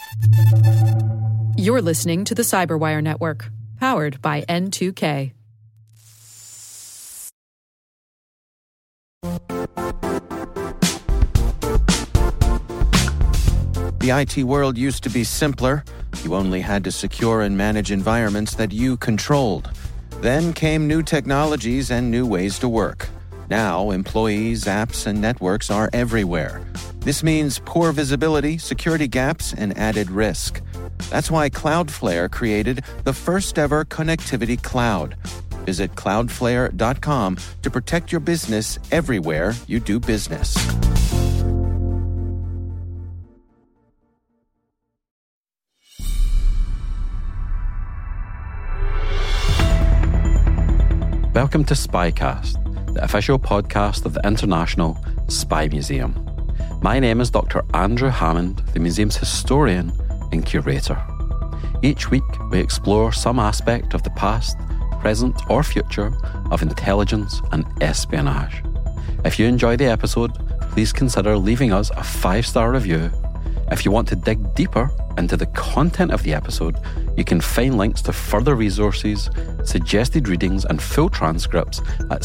You're listening to the Cyberwire Network, powered by N2K. The IT world used to be simpler. You only had to secure and manage environments that you controlled. Then came new technologies and new ways to work. Now, employees, apps, and networks are everywhere. This means poor visibility, security gaps, and added risk. That's why Cloudflare created the first-ever connectivity cloud. Visit cloudflare.com to protect your business everywhere you do business. Welcome to Spycast, the official podcast of the International Spy Museum. My name is Dr. Andrew Hammond, the museum's historian and curator. Each week, we explore some aspect of the past, present, or future of intelligence and espionage. If you enjoy the episode, please consider leaving us a 5-star review. If you want to dig deeper into the content of the episode, you can find links to further resources, suggested readings, and full transcripts at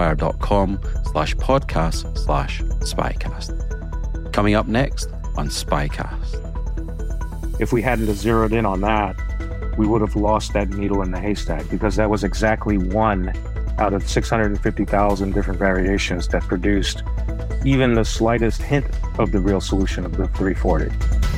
cyberwire.com/podcast/spycast. Coming up next on Spycast. If we hadn't zeroed in on that, we would have lost that needle in the haystack, because that was exactly one out of 650,000 different variations that produced even the slightest hint of the real solution of the 340.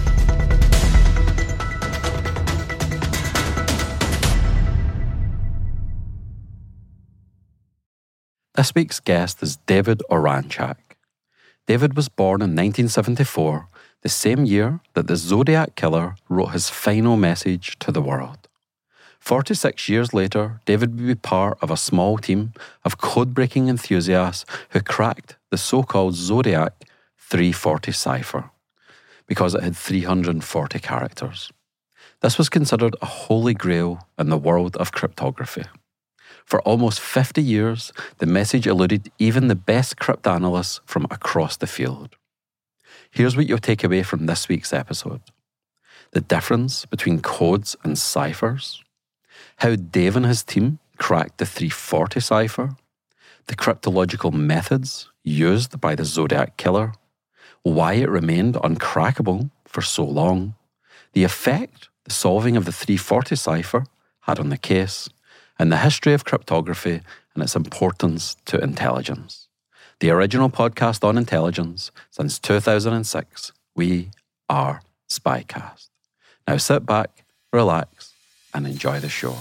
This week's guest is David Oranchak. David was born in 1974, the same year that the Zodiac Killer wrote his final message to the world. 46 years later, David would be part of a small team of code-breaking enthusiasts who cracked the so-called Zodiac 340 cipher because it had 340 characters. This was considered a holy grail in the world of cryptography. For almost 50 years, the message eluded even the best cryptanalysts from across the field. Here's what you'll take away from this week's episode. The difference between codes and ciphers, how Dave and his team cracked the 340 cipher, the cryptological methods used by the Zodiac Killer, why it remained uncrackable for so long, the effect the solving of the 340 cipher had on the case, and the history of cryptography and its importance to intelligence. The original podcast on intelligence since 2006. We are Spycast. Now sit back, relax, and enjoy the show.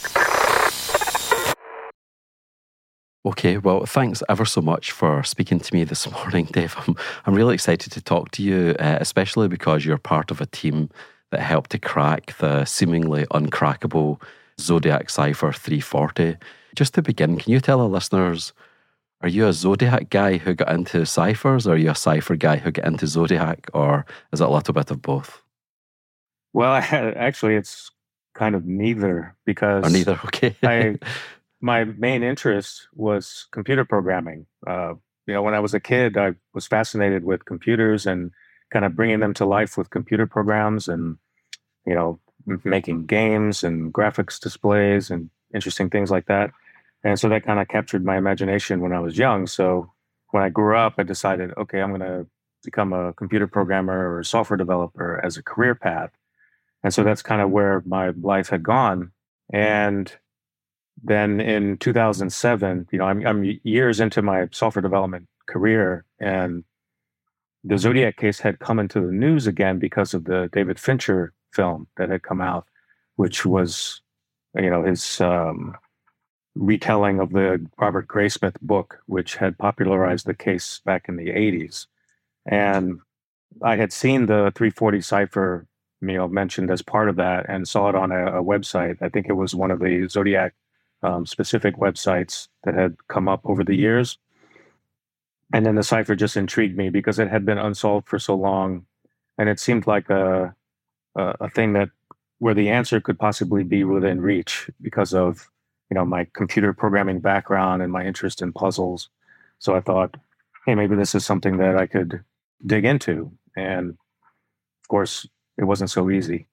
Okay, well, thanks ever so much for speaking to me this morning, Dave. I'm really excited to talk to you, especially because you're part of a team that helped to crack the seemingly uncrackable Zodiac Cipher 340. Just to begin, can you tell our listeners, are you a Zodiac guy who got into ciphers, or are you a cipher guy who got into Zodiac, or is it a little bit of both? Well, actually, it's kind of neither, because or neither, okay. My main interest was computer programming. When I was a kid, I was fascinated with computers and kind of bringing them to life with computer programs, and making games and graphics displays and interesting things like that. And so that kind of captured my imagination when I was young. So when I grew up, I decided, okay, I'm going to become a computer programmer or a software developer as a career path. And so that's kind of where my life had gone. And then in 2007, I'm years into my software development career, and the Zodiac case had come into the news again because of the David Fincher film that had come out, which was, his retelling of the Robert Graysmith book, which had popularized the case back in the 80s. And I had seen the 340 cipher, mentioned as part of that, and saw it on a website. I think it was one of the Zodiac specific websites that had come up over the years. And then the cipher just intrigued me because it had been unsolved for so long, and it seemed like a thing that where the answer could possibly be within reach because of my computer programming background and my interest in puzzles. So I thought, hey, maybe this is something that I could dig into. And of course, it wasn't so easy.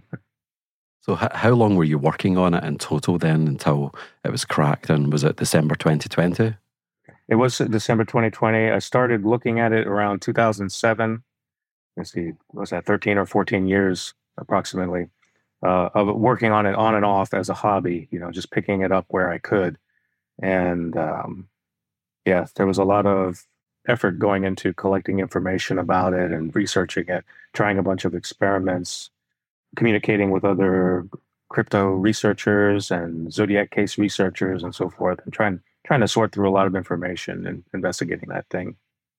So how long were you working on it in total then until it was cracked? And was it December 2020? It was December 2020. I started looking at it around 2007. Let's see, was that 13 or 14 years approximately of working on it on and off as a hobby, just picking it up where I could. And yeah, there was a lot of effort going into collecting information about it and researching it, trying a bunch of experiments, communicating with other crypto researchers and Zodiac case researchers and so forth, and trying to sort through a lot of information and investigating that thing.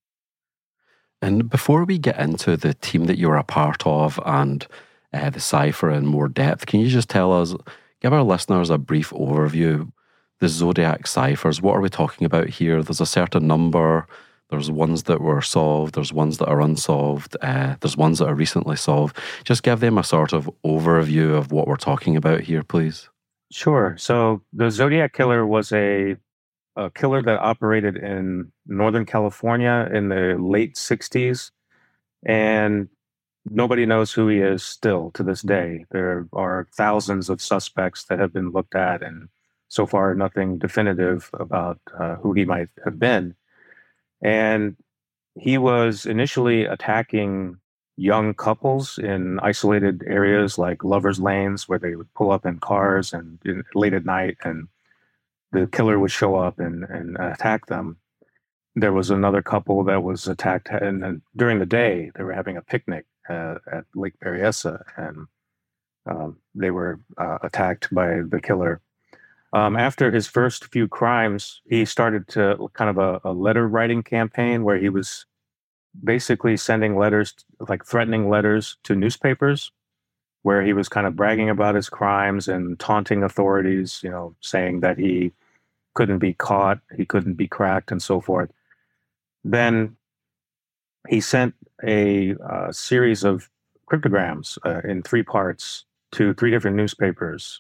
And before we get into the team that you're a part of and the cipher in more depth, can you just give our listeners a brief overview? The Zodiac ciphers, what are we talking about here? There's a certain number. There's ones that were solved. There's ones that are unsolved. There's ones that are recently solved. Just give them a sort of overview of what we're talking about here, please. Sure. So the Zodiac Killer was a killer that operated in Northern California in the late 60s. And nobody knows who he is still to this day. There are thousands of suspects that have been looked at, and so far nothing definitive about who he might have been. And he was initially attacking young couples in isolated areas like lovers' lanes, where they would pull up in cars and late at night, and the killer would show up and attack them. There was another couple that was attacked, and during the day they were having a picnic at Lake Berryessa, and they were attacked by the killer. After his first few crimes, he started to kind of a letter writing campaign where he was basically sending letters, like threatening letters to newspapers, where he was kind of bragging about his crimes and taunting authorities, saying that he couldn't be caught, he couldn't be cracked, and so forth. Then he sent a series of cryptograms in 3 parts to 3 different newspapers.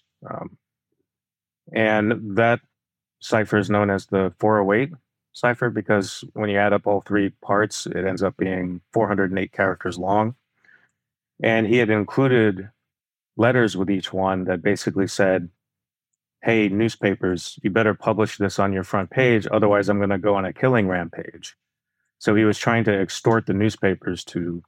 And that cipher is known as the 408 cipher because when you add up all 3 parts, it ends up being 408 characters long. And he had included letters with each one that basically said, hey, newspapers, you better publish this on your front page, otherwise I'm going to go on a killing rampage. So he was trying to extort the newspapers to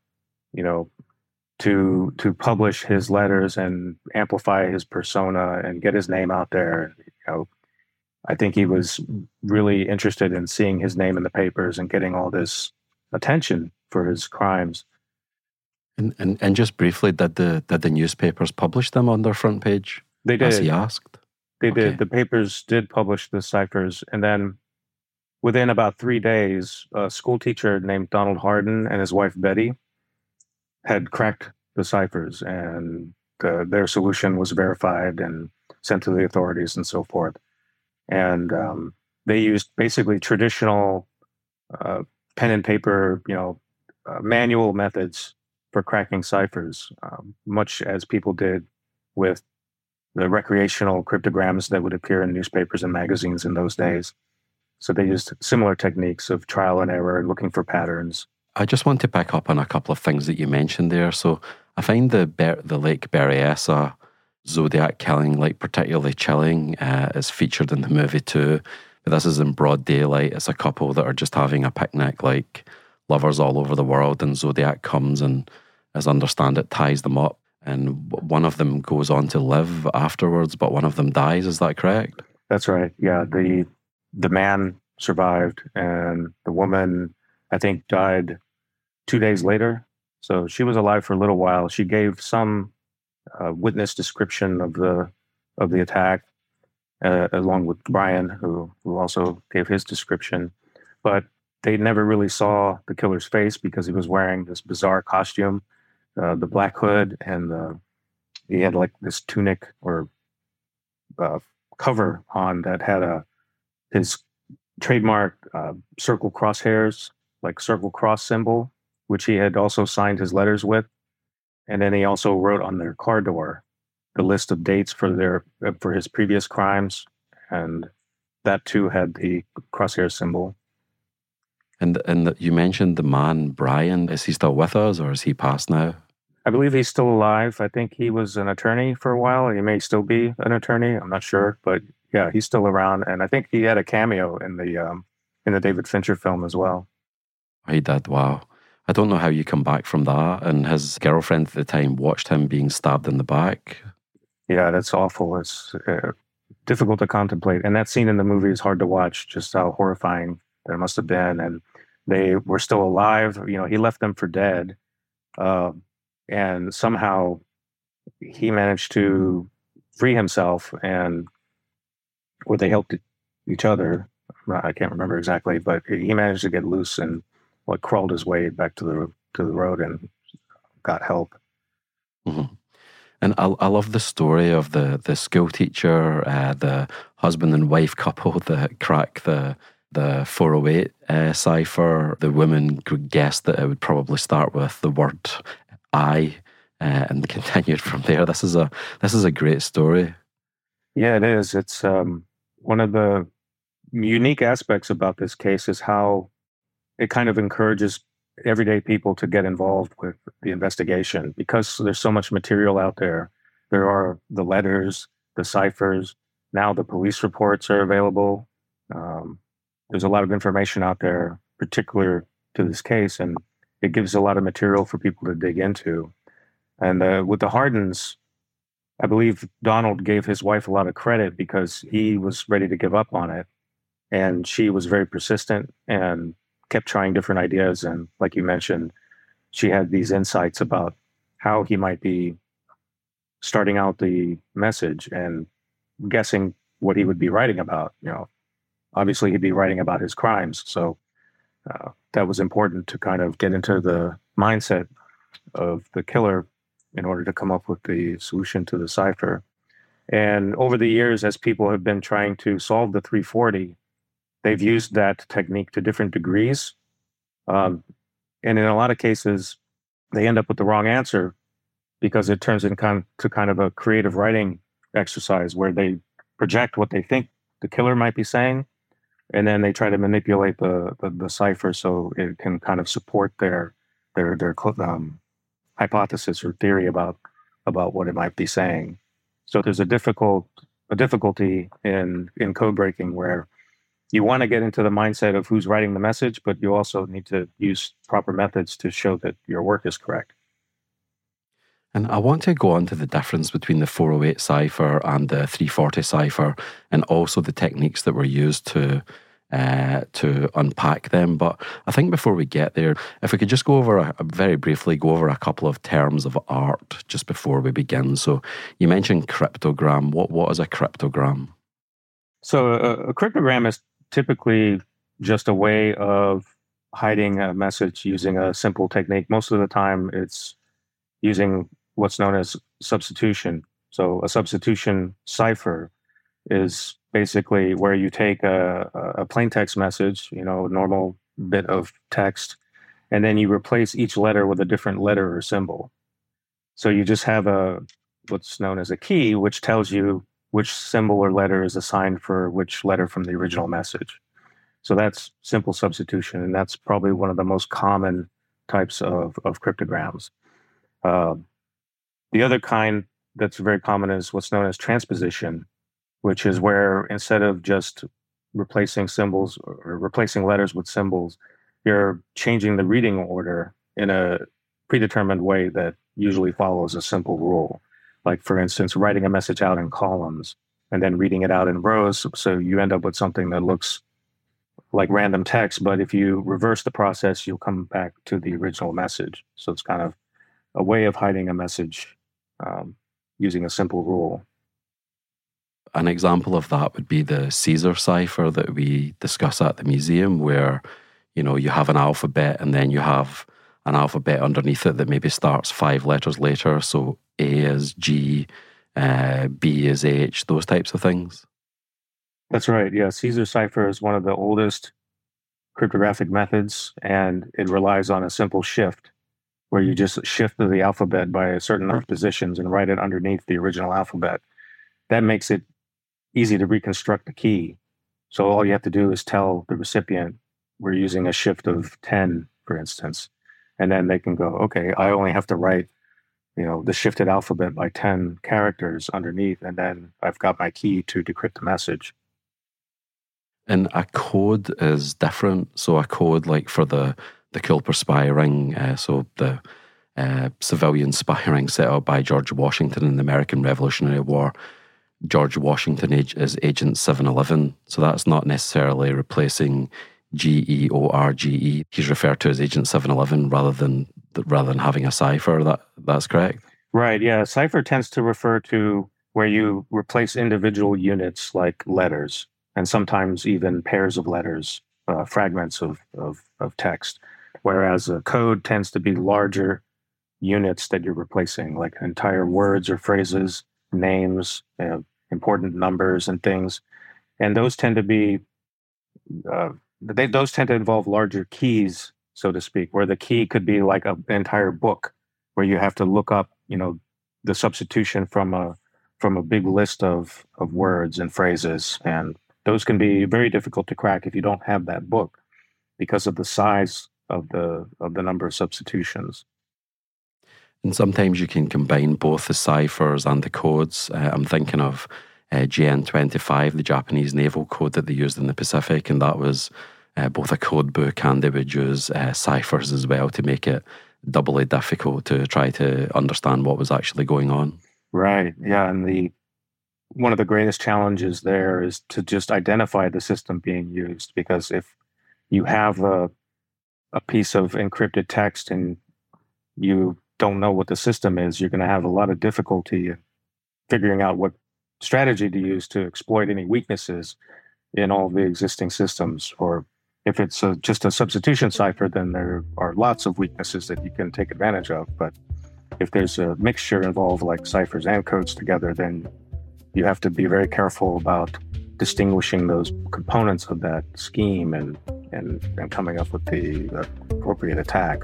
publish his letters and amplify his persona and get his name out there. I think he was really interested in seeing his name in the papers and getting all this attention for his crimes. And just briefly, did the newspapers publish them on their front page? They did. As he asked? They did. The papers did publish the ciphers. And then within about 3 days, a school teacher named Donald Hardin and his wife Betty had cracked the ciphers, and their solution was verified and sent to the authorities and so forth. And they used basically traditional pen and paper, manual methods for cracking ciphers, much as people did with the recreational cryptograms that would appear in newspapers and magazines in those days. So they used similar techniques of trial and error, looking for patterns. I just want to pick up on a couple of things that you mentioned there. So I find the Lake Berryessa Zodiac killing particularly chilling. It's featured in the movie too, but this is in broad daylight. It's a couple that are just having a picnic, like lovers all over the world, and Zodiac comes and, as I understand it, ties them up. And one of them goes on to live afterwards, but one of them dies. Is that correct? That's right. Yeah, the man survived, and the woman, I think, died 2 days later. So she was alive for a little while. She gave some witness description of the attack, along with Brian, who also gave his description. But they never really saw the killer's face because he was wearing this bizarre costume, the black hood, and he had like this tunic or cover on that had his trademark circle crosshairs, like circle cross symbol, which he had also signed his letters with. And then he also wrote on their car door the list of dates for his previous crimes, and that too had the crosshair symbol. And you mentioned the man Brian. Is he still with us, or is he passed now? I believe he's still alive. I think he was an attorney for a while. He may still be an attorney. I'm not sure, but yeah, he's still around. And I think he had a cameo in the David Fincher film as well. He did. Wow. I don't know how you come back from that. And his girlfriend at the time watched him being stabbed in the back. Yeah, that's awful. It's difficult to contemplate. And that scene in the movie is hard to watch, just how horrifying that must have been. And they were still alive. You know, he left them for dead. And somehow he managed to free himself, or they helped each other. I can't remember exactly, but he managed to get loose and crawled his way back to the road and got help. Mm-hmm. And I love the story of the school teacher, the husband and wife couple that crack the 408 cipher. The woman guessed that it would probably start with the word I, and continued from there. This is a great story. Yeah, it is. It's one of the unique aspects about this case is how it kind of encourages everyday people to get involved with the investigation, because there's so much material out there. There are the letters, the ciphers. Now the police reports are available. There's a lot of information out there, particular to this case, and it gives a lot of material for people to dig into. And with the Hardens, I believe Donald gave his wife a lot of credit because he was ready to give up on it. And she was very persistent and kept trying different ideas. And like you mentioned, she had these insights about how he might be starting out the message and guessing what he would be writing about. You know, obviously he'd be writing about his crimes. So that was important to kind of get into the mindset of the killer in order to come up with the solution to the cipher. And over the years, as people have been trying to solve the 340, they've used that technique to different degrees. And in a lot of cases, they end up with the wrong answer because it turns into kind of a creative writing exercise where they project what they think the killer might be saying, and then they try to manipulate the cipher so it can kind of support their hypothesis or theory about what it might be saying. So there's a difficulty in code breaking where you want to get into the mindset of who's writing the message, but you also need to use proper methods to show that your work is correct. And I want to go on to the difference between the 408 cipher and the 340 cipher, and also the techniques that were used to unpack them. But I think before we get there, if we could just go over very briefly a couple of terms of art just before we begin. So you mentioned cryptogram. What is a cryptogram? So a cryptogram is typically just a way of hiding a message using a simple technique. Most of the time, it's using what's known as substitution. So a substitution cipher is basically where you take a plain text message, a normal bit of text, and then you replace each letter with a different letter or symbol. So you just have what's known as a key, which tells you which symbol or letter is assigned for which letter from the original message. So that's simple substitution, and that's probably one of the most common types of cryptograms. The other kind that's very common is what's known as transposition, which is where instead of just replacing symbols or replacing letters with symbols, you're changing the reading order in a predetermined way that usually follows a simple rule. Like, for instance, writing a message out in columns and then reading it out in rows. So you end up with something that looks like random text, but if you reverse the process, you'll come back to the original message. So it's kind of a way of hiding a message using a simple rule. An example of that would be the Caesar cipher that we discuss at the museum, where, you have an alphabet and then you have an alphabet underneath it that maybe starts 5 letters later. So A is G, B is H, those types of things. That's right. Yeah. Caesar cipher is one of the oldest cryptographic methods, and it relies on a simple shift where you just shift the alphabet by a certain number of positions and write it underneath the original alphabet. That makes it easy to reconstruct the key. So all you have to do is tell the recipient, we're using a shift of 10, for instance, and then they can go, okay, I only have to write the shifted alphabet by 10 characters underneath, and then I've got my key to decrypt the message. And a code is different. So a code like for the Culper spy ring, so the civilian spy ring set up by George Washington in the American Revolutionary War. George Washington is Agent 711, so that's not necessarily replacing GEORGE. He's referred to as Agent 711 rather than having a cipher. That's correct? Right, yeah. Cipher tends to refer to where you replace individual units like letters, and sometimes even pairs of letters, fragments of text, whereas a code tends to be larger units that you're replacing, like entire words or phrases, names, important numbers and things. And those tend to be, those tend to involve larger keys, so to speak, where the key could be like an entire book, where you have to look up, the substitution from a big list of words and phrases. And those can be very difficult to crack if you don't have that book because of the size of the number of substitutions. And sometimes you can combine both the ciphers and the codes. I'm thinking of GN25, the Japanese naval code that they used in the Pacific, and that was both a code book, and they would use ciphers as well to make it doubly difficult to try to understand what was actually going on. Right, yeah, and one of the greatest challenges there is to just identify the system being used, because if you have a piece of encrypted text and you don't know what the system is, you're going to have a lot of difficulty in figuring out what strategy to use to exploit any weaknesses in all the existing systems. Or if it's just a substitution cipher, then there are lots of weaknesses that you can take advantage of. But if there's a mixture involved, like ciphers and codes together, then you have to be very careful about distinguishing those components of that scheme and coming up with the appropriate attack.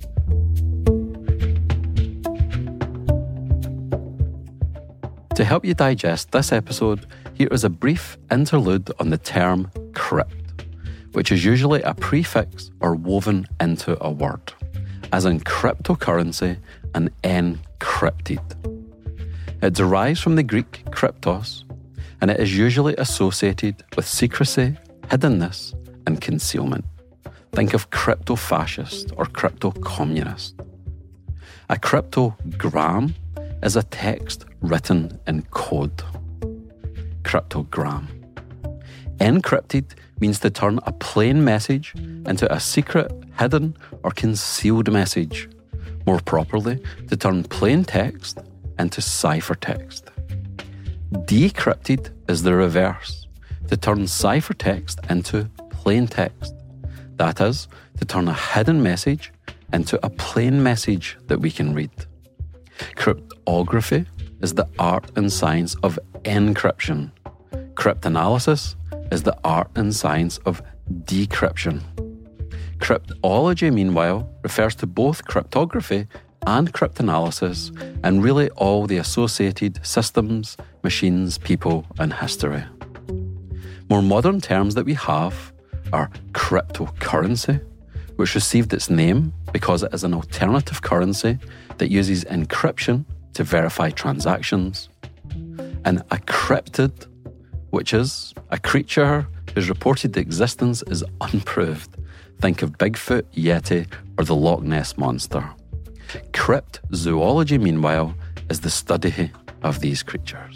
To help you digest this episode, here is a brief interlude on the term crypt, which is usually a prefix or woven into a word, as in cryptocurrency and encrypted. It derives from the Greek kryptos, and it is usually associated with secrecy, hiddenness, and concealment. Think of crypto-fascist or crypto-communist. A cryptogram is a text written in code. Cryptogram. Encrypted means to turn a plain message into a secret, hidden, or concealed message. More properly, to turn plain text into ciphertext. Decrypted is the reverse, to turn ciphertext into plain text. That is, to turn a hidden message into a plain message that we can read. Cryptography is the art and science of encryption. Cryptanalysis is the art and science of decryption. Cryptology, meanwhile, refers to both cryptography and cryptanalysis, and really all the associated systems, machines, people, and history. More modern terms that we have are cryptocurrency, which received its name because it is an alternative currency that uses encryption to verify transactions, and a cryptid, which is a creature whose reported existence is unproved. Think of Bigfoot, Yeti, or the Loch Ness Monster. Cryptozoology, meanwhile, is the study of these creatures.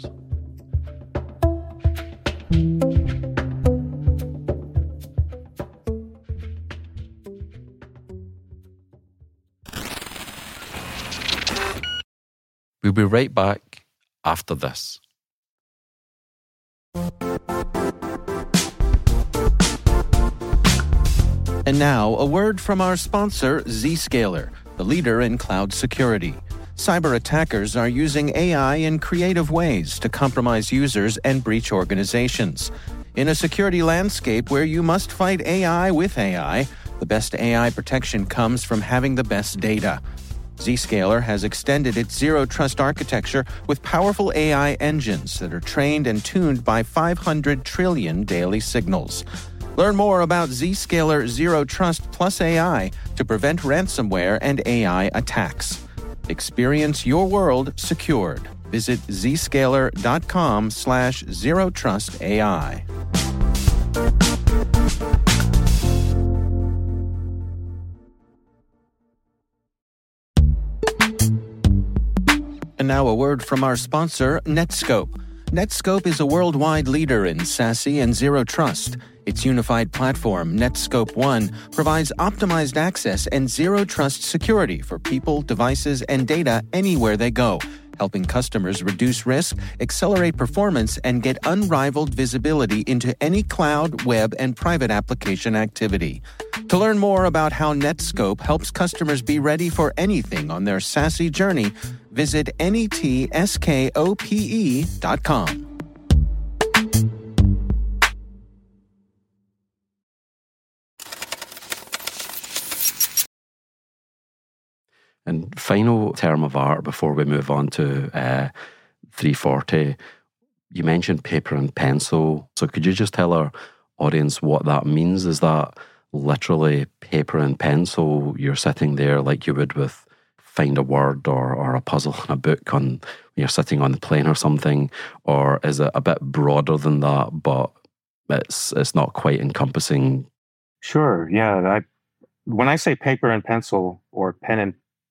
We'll be right back after this. And now, a word from our sponsor, Zscaler, the leader in cloud security. Cyber attackers are using AI in creative ways to compromise users and breach organizations. In a security landscape where you must fight AI with AI, the best AI protection comes from having the best data. Zscaler has extended its Zero Trust architecture with powerful AI engines that are trained and tuned by 500 trillion daily signals. Learn more about Zscaler Zero Trust plus AI to prevent ransomware and AI attacks. Experience your world secured. Visit zscaler.com/zerotrustai. And now a word from our sponsor, Netskope. Netskope is a worldwide leader in SASE and Zero Trust. Its unified platform, Netskope One, provides optimized access and Zero Trust security for people, devices, and data anywhere they go, helping customers reduce risk, accelerate performance, and get unrivaled visibility into any cloud, web, and private application activity. To learn more about how Netskope helps customers be ready for anything on their SASE journey, visit netskope.com. And final term of art before we move on to 340, you mentioned paper and pencil. So could you just tell our audience what that means? Is that literally paper and pencil? You're sitting there like you would with find a word or a puzzle in a book when you're sitting on the plane or something? Or is it a bit broader than that, but it's not quite encompassing? Sure, yeah. When I say paper and pencil or pen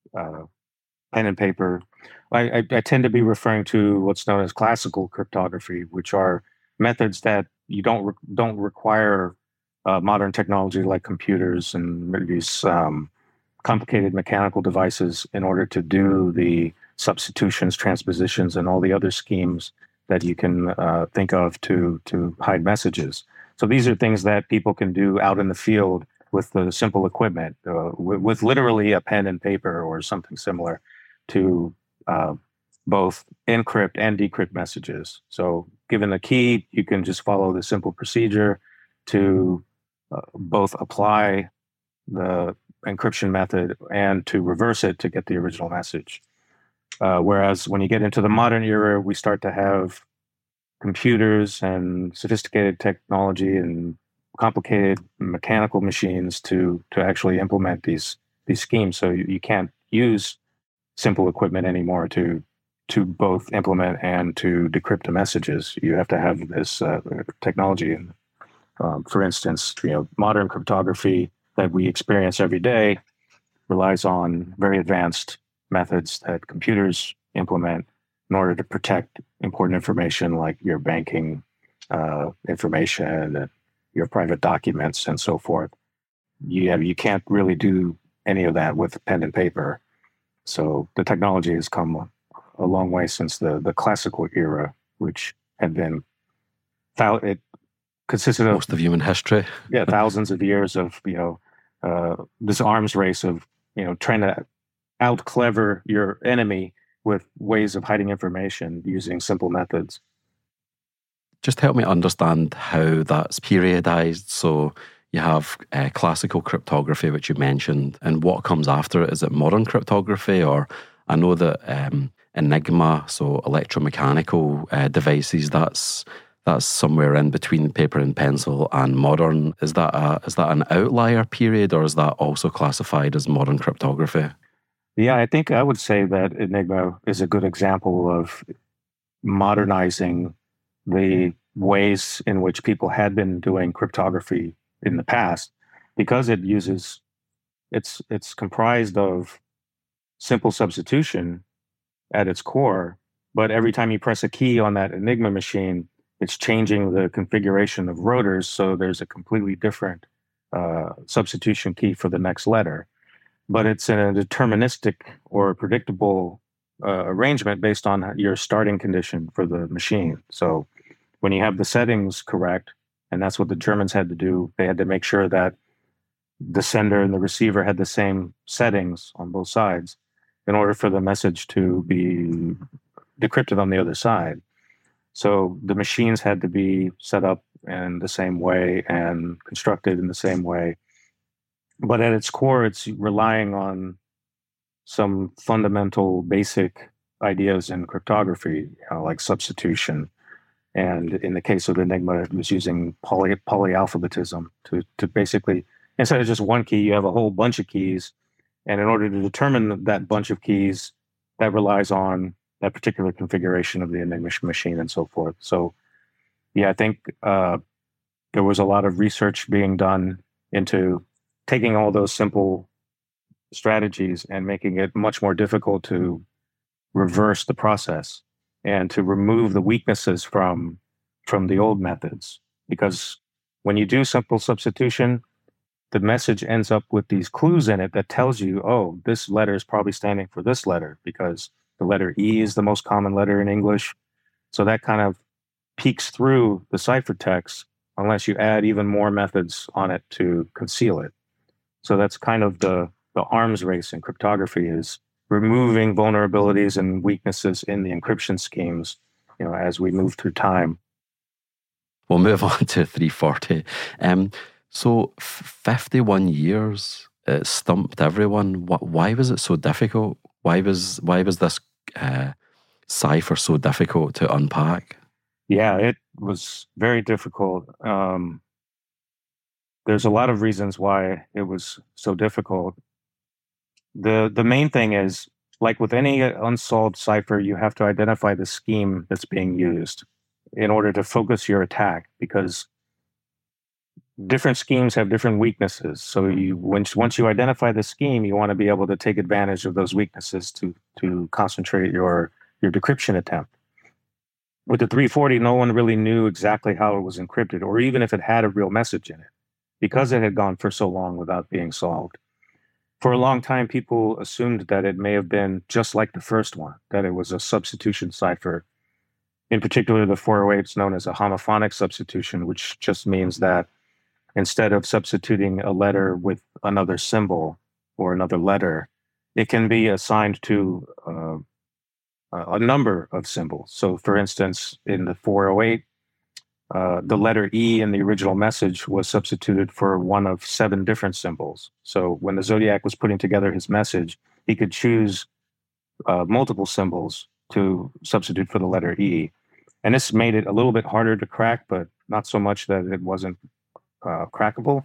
and paper, I tend to be referring to what's known as classical cryptography, which are methods that you don't require modern technology like computers and these complicated mechanical devices in order to do the substitutions, transpositions, and all the other schemes that you can think of to hide messages. So these are things that people can do out in the field with the simple equipment, with literally a pen and paper or something similar to both encrypt and decrypt messages. So given a key, you can just follow the simple procedure to both apply the encryption method and to reverse it to get the original message. Whereas when you get into the modern era, we start to have computers and sophisticated technology and complicated mechanical machines to actually implement these schemes. So you can't use simple equipment anymore to both implement and to decrypt the messages. You have to have this technology. And for instance, modern cryptography that we experience every day relies on very advanced methods that computers implement in order to protect important information like your banking information, your private documents, and so forth. You can't really do any of that with pen and paper. So the technology has come a long way since the classical era, which had been, it consisted of most of human history. Yeah, thousands of years of this arms race of trying to out clever your enemy with ways of hiding information using simple methods. Just help me understand how that's periodized. So you have classical cryptography, which you mentioned, and what comes after it? Is it modern cryptography? Or I know that Enigma, so electromechanical devices, that's somewhere in between paper and pencil and modern. Is that an outlier period, or is that also classified as modern cryptography? Yeah, I think I would say that Enigma is a good example of modernizing the ways in which people had been doing cryptography in the past, because it's comprised of simple substitution at its core, but every time you press a key on that Enigma machine, it's changing the configuration of rotors, so there's a completely different substitution key for the next letter. But it's in a deterministic or predictable arrangement based on your starting condition for the machine. So when you have the settings correct, and that's what the Germans had to do, they had to make sure that the sender and the receiver had the same settings on both sides in order for the message to be decrypted on the other side. So the machines had to be set up in the same way and constructed in the same way. But at its core, it's relying on some fundamental basic ideas in cryptography, like substitution. And in the case of Enigma, it was using polyalphabetism to basically, instead of just one key, you have a whole bunch of keys. And in order to determine that bunch of keys, that relies on that particular configuration of the Enigma machine and so forth. So, yeah, I think there was a lot of research being done into taking all those simple strategies and making it much more difficult to reverse the process and to remove the weaknesses from the old methods. Because when you do simple substitution, the message ends up with these clues in it that tells you, oh, this letter is probably standing for this letter because the letter E is the most common letter in English. So that kind of peeks through the ciphertext unless you add even more methods on it to conceal it. So that's kind of the arms race in cryptography, is removing vulnerabilities and weaknesses in the encryption schemes, as we move through time. We'll move on to 340. So 51 years, it stumped everyone. Why was it so difficult? Why was this cipher so difficult to unpack? Yeah, it was very difficult. There's a lot of reasons why it was so difficult. The main thing is, like with any unsolved cipher, you have to identify the scheme that's being used in order to focus your attack, because different schemes have different weaknesses. So once you identify the scheme, you want to be able to take advantage of those weaknesses to concentrate your decryption attempt. With the 340, no one really knew exactly how it was encrypted, or even if it had a real message in it, because it had gone for so long without being solved. For a long time, people assumed that it may have been just like the first one, that it was a substitution cipher. In particular, the 408 is known as a homophonic substitution, which just means that instead of substituting a letter with another symbol or another letter, it can be assigned to a number of symbols. So, for instance, in the 408, the letter E in the original message was substituted for one of 7 different symbols. So when the Zodiac was putting together his message, he could choose multiple symbols to substitute for the letter E. And this made it a little bit harder to crack, but not so much that it wasn't crackable.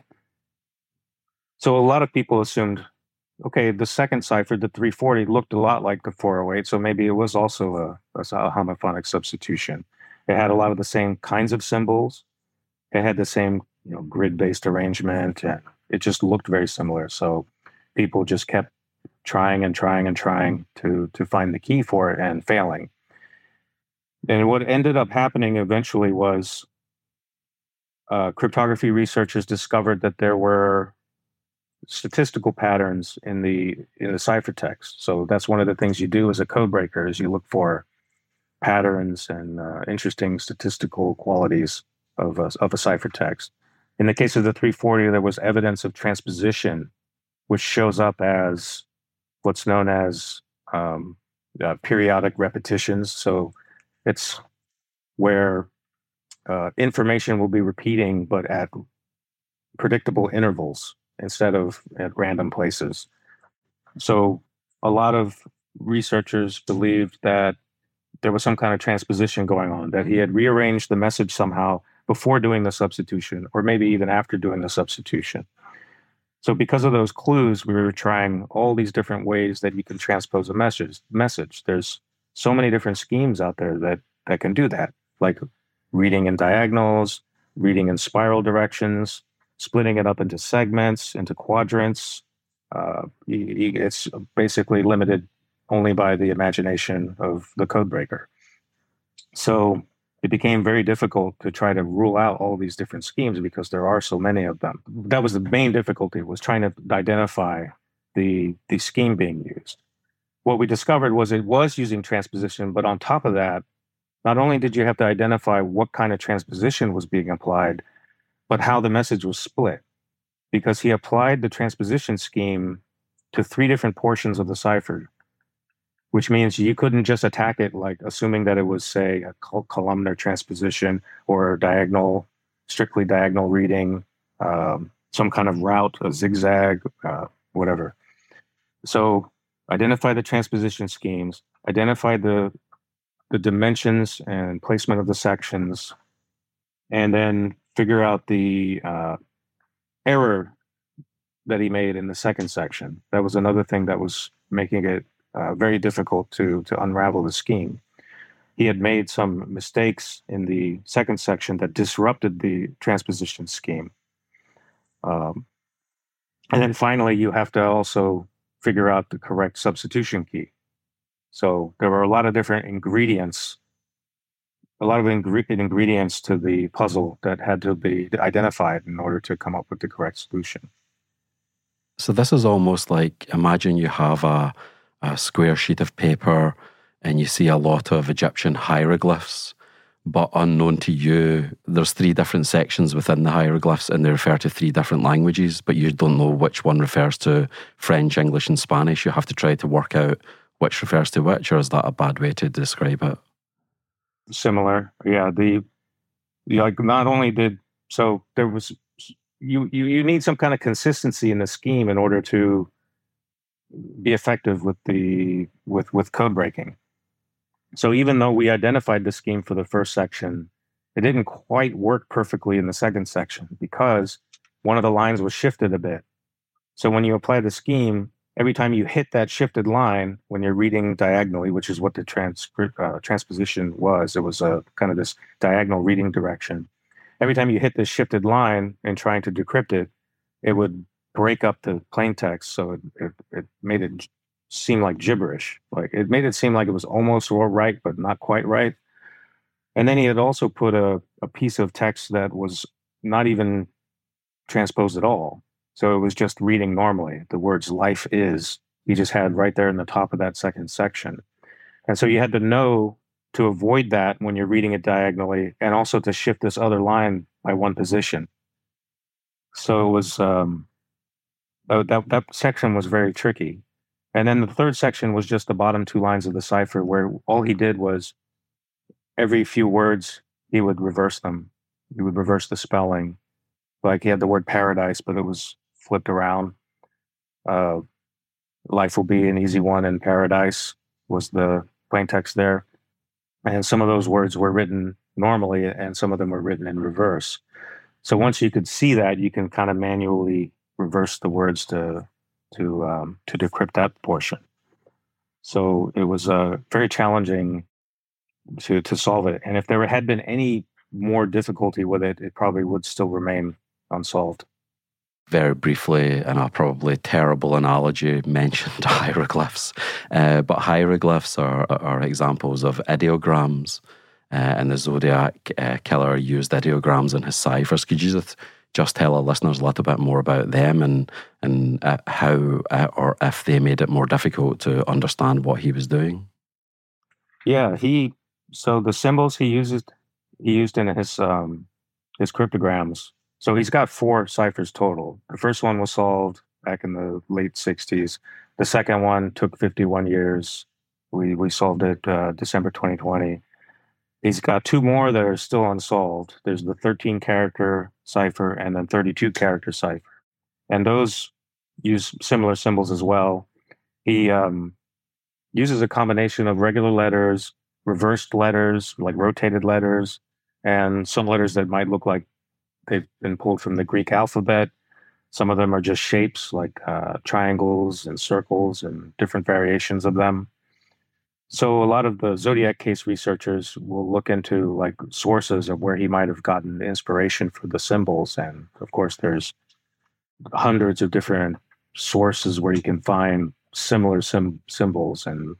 So a lot of people assumed, okay, the second cipher, the 340, looked a lot like the 408, so maybe it was also a homophonic substitution. It had a lot of the same kinds of symbols. It had the same, grid-based arrangement, and it just looked very similar. So people just kept trying and trying and trying to find the key for it and failing. And what ended up happening eventually was cryptography researchers discovered that there were statistical patterns in the ciphertext. So that's one of the things you do as a code breaker, is you look for patterns and interesting statistical qualities of a ciphertext. In the case of the 340, there was evidence of transposition, which shows up as what's known as periodic repetitions. So it's where information will be repeating, but at predictable intervals instead of at random places. So a lot of researchers believed that there was some kind of transposition going on, that he had rearranged the message somehow before doing the substitution, or maybe even after doing the substitution. So because of those clues, we were trying all these different ways that you can transpose a message. There's so many different schemes out there that can do that, like reading in diagonals, reading in spiral directions, splitting it up into segments, into quadrants. It's basically limited only by the imagination of the code breaker. So it became very difficult to try to rule out all these different schemes because there are so many of them. That was the main difficulty, was trying to identify the scheme being used. What we discovered was it was using transposition, but on top of that, not only did you have to identify what kind of transposition was being applied, but how the message was split, because he applied the transposition scheme to 3 different portions of the cipher, which means you couldn't just attack it like assuming that it was, say, a columnar transposition or strictly diagonal reading, some kind of route, a zigzag, whatever. So identify the transposition schemes, identify the dimensions and placement of the sections, and then figure out the error that he made in the second section. That was another thing that was making it very difficult to unravel the scheme. He had made some mistakes in the second section that disrupted the transposition scheme. And then finally, you have to also figure out the correct substitution key. So there were a lot of different ingredients, ingredients to the puzzle that had to be identified in order to come up with the correct solution. So this is almost like, imagine you have a square sheet of paper and you see a lot of Egyptian hieroglyphs, but unknown to you, there's 3 different sections within the hieroglyphs and they refer to 3 different languages, but you don't know which one refers to French, English, and Spanish. You have to try to work out which refers to which, or is that a bad way to describe it? Similar, yeah. Not only did, so there was, you need some kind of consistency in the scheme in order to be effective with code breaking. So even though we identified the scheme for the first section, it didn't quite work perfectly in the second section because one of the lines was shifted a bit. So when you apply the scheme, every time you hit that shifted line, when you're reading diagonally, which is what the transposition was, it was a kind of this diagonal reading direction. Every time you hit this shifted line and trying to decrypt it, it would break up the plain text. So it made it seem like gibberish. Like it made it seem like it was almost right, but not quite right. And then he had also put a piece of text that was not even transposed at all. So it was just reading normally. The words life is, he just had right there in the top of that second section. And so you had to know to avoid that when you're reading it diagonally and also to shift this other line by 1 position. So it was, that section was very tricky. And then the third section was just the bottom 2 lines of the cipher where all he did was every few words, he would reverse them. He would reverse the spelling. Like he had the word paradise, but it was flipped around. Life will be an easy one and paradise was the plain text there. And some of those words were written normally and some of them were written in reverse. So once you could see that, you can kind of manually reverse the words to decrypt that portion. So it was very challenging to solve it. And if there had been any more difficulty with it, it probably would still remain unsolved. Very briefly, and a probably terrible analogy, mentioned hieroglyphs. But hieroglyphs are examples of ideograms, and the Zodiac Killer used ideograms in his ciphers. Could you just tell our listeners a little bit more about them and how or if they made it more difficult to understand what he was doing? Yeah, so the symbols he used in his cryptograms. So he's got 4 ciphers total. The first one was solved back in the late 60s. The second one took 51 years. We solved it December 2020. He's got 2 more that are still unsolved. There's the 13-character cipher and then 32-character cipher. And those use similar symbols as well. He uses a combination of regular letters, reversed letters, like rotated letters, and some letters that might look like they've been pulled from the Greek alphabet. Some of them are just shapes like triangles and circles and different variations of them. So a lot of the Zodiac case researchers will look into like sources of where he might have gotten the inspiration for the symbols. And of course, there's hundreds of different sources where you can find similar symbols. And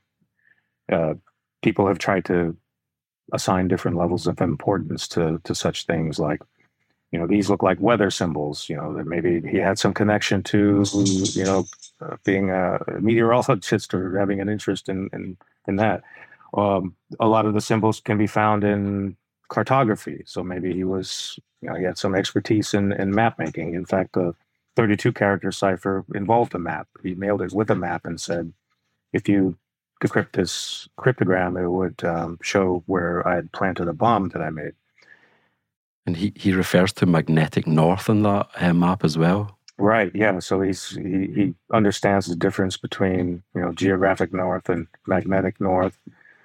people have tried to assign different levels of importance to such things like, these look like weather symbols, that maybe he had some connection to, being a meteorologist or having an interest in that. A lot of the symbols can be found in cartography. So maybe he was, he had some expertise in map making. In fact, the 32-character cipher involved a map. He mailed it with a map and said, if you decrypt this cryptogram, it would show where I had planted a bomb that I made. And he refers to magnetic north in that map as well. Right. Yeah. So he understands the difference between geographic north and magnetic north.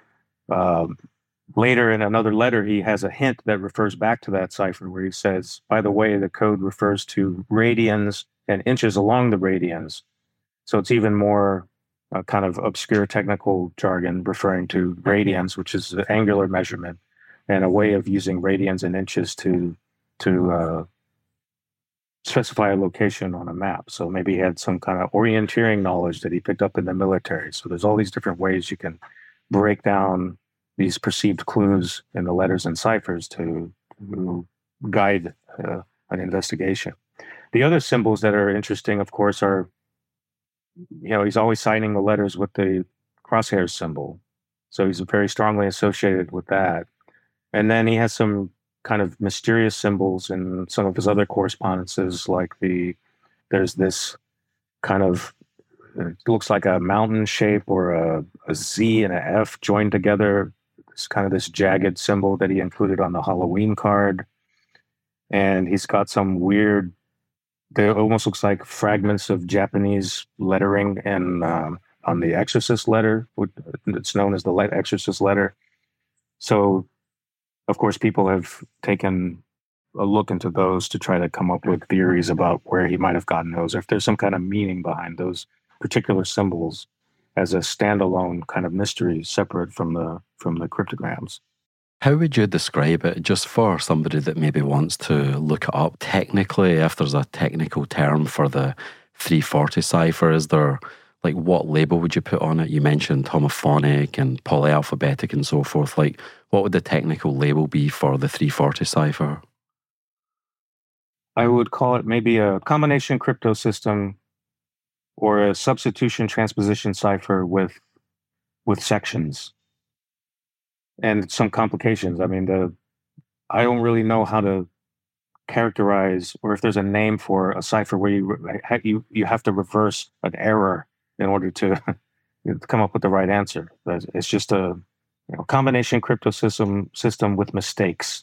Later in another letter, he has a hint that refers back to that cipher where he says, by the way, the code refers to radians and inches along the radians. So it's even more a kind of obscure technical jargon referring to radians, which is the angular measurement, and a way of using radians and inches to specify a location on a map. So maybe he had some kind of orienteering knowledge that he picked up in the military. So there's all these different ways you can break down these perceived clues in the letters and ciphers to guide an investigation. The other symbols that are interesting, of course, are, he's always signing the letters with the crosshairs symbol. So he's very strongly associated with that. And then he has some kind of mysterious symbols in some of his other correspondences, like there's this kind of, it looks like a mountain shape or a Z and a F joined together. It's kind of this jagged symbol that he included on the Halloween card. And he's got some weird, it almost looks like fragments of Japanese lettering and on the Exorcist letter. It's known as the Exorcist letter. So, of course, people have taken a look into those to try to come up with theories about where he might have gotten those, or if there's some kind of meaning behind those particular symbols as a standalone kind of mystery separate from the cryptograms. How would you describe it, just for somebody that maybe wants to look it up technically, if there's a technical term for the 340 cipher? Is there, like, what label would you put on it? You mentioned homophonic and polyalphabetic and so forth. Like, what would the technical label be for the 340 cipher? I would call it maybe a combination crypto system or a substitution transposition cipher with sections and some complications. I mean, I don't really know how to characterize, or if there's a name for a cipher where you have to reverse an error in order to come up with the right answer. It's just a combination crypto system with mistakes.